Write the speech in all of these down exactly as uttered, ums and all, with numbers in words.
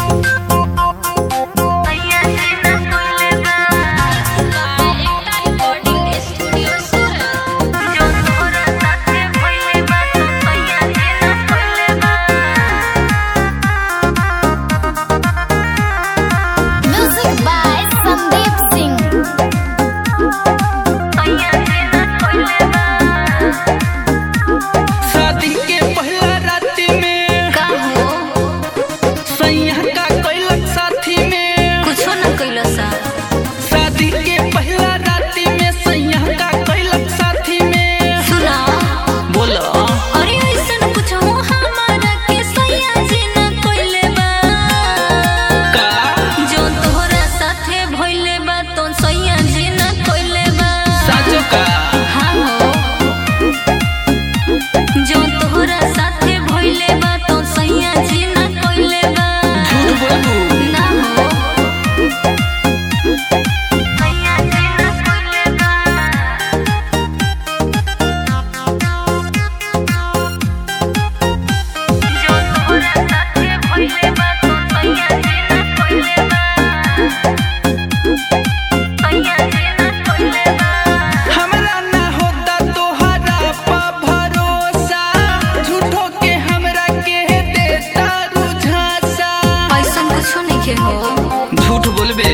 झूठ बोलबे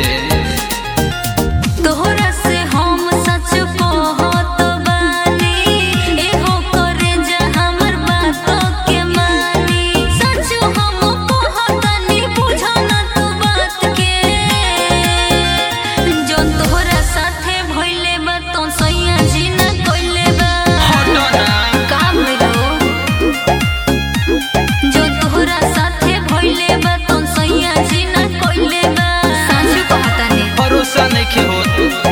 तोहरा से हम सच कहत बानी एहो करे जा हमर बातों के मानी सच हम कहतनी बुझा ना तू बात के जोन तोहरा साथे भइले बा तो सैया जी ना कइले बा हटो ना का भइलो जो तोहरा साथे भइले बा तो सैया जी ना कइले बा सच कहतनी भरोसा नइखे होत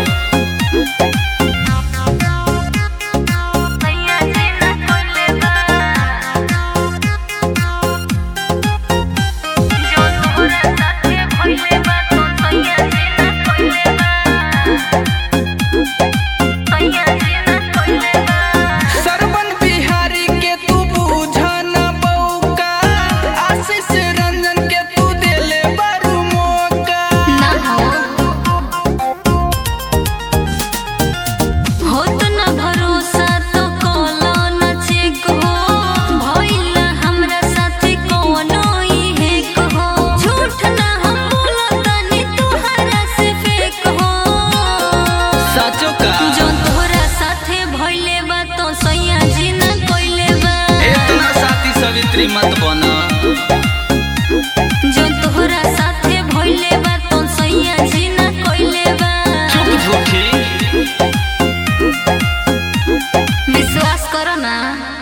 मत बना जो तोहरा साथे भइले बा तो सैया जी ना कइले बा चुप झूठी विश्वास करो ना।